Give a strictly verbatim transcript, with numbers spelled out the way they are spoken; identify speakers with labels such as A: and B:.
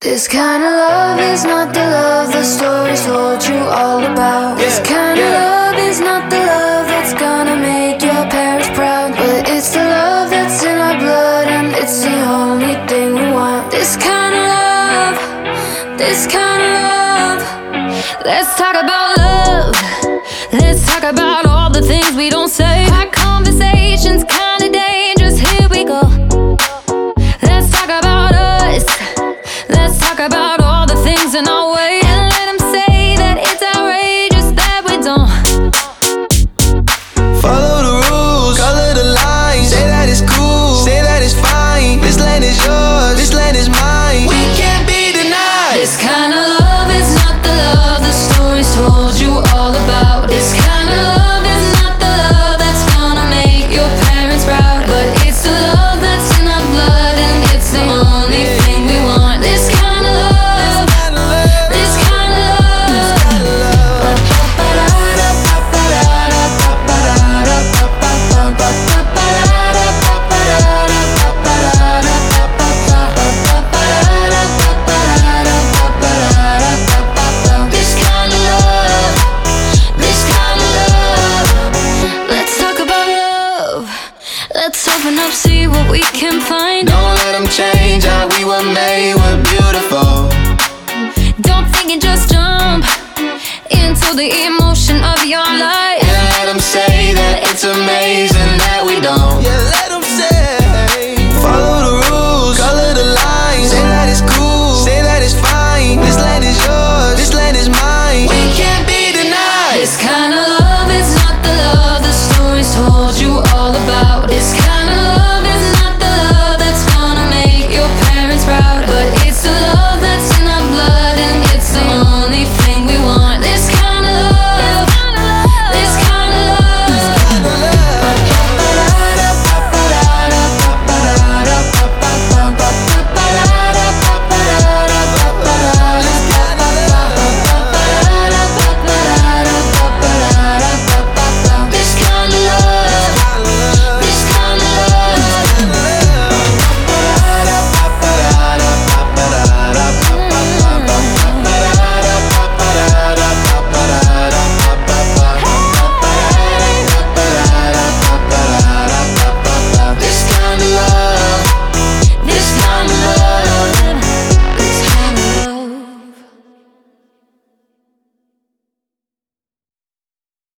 A: This kind of love is not the love the stories told you all about. This kind of love is not the love that's gonna make your parents proud, but it's the love that's in our blood, and it's the only thing we want. This kind of love, this kind of love. Let's talk about love. Let's talk about all the things we don't say. Our conversation's kinda dangerous, here we go. Let's talk about us. Let's talk about all the things in our way, and let them say that it's outrageous that we don't
B: follow the rules, color the lines, say that it's cool, say that it's fine. This land is yours, this land is mine. We can't be denied.
A: This kind of love is not the love the stories told you all about. This kind of love is not the love that's gonna make your parents proud, but it's the love that's in our blood, and it's the only thing we want. This kind of love, this kind of love. This kind of love, this kind of love. Let's talk about love. Let's open up, see what we can find.
B: Don't let them change how we were made, we're beautiful.
A: Don't think and just jump into the emotion.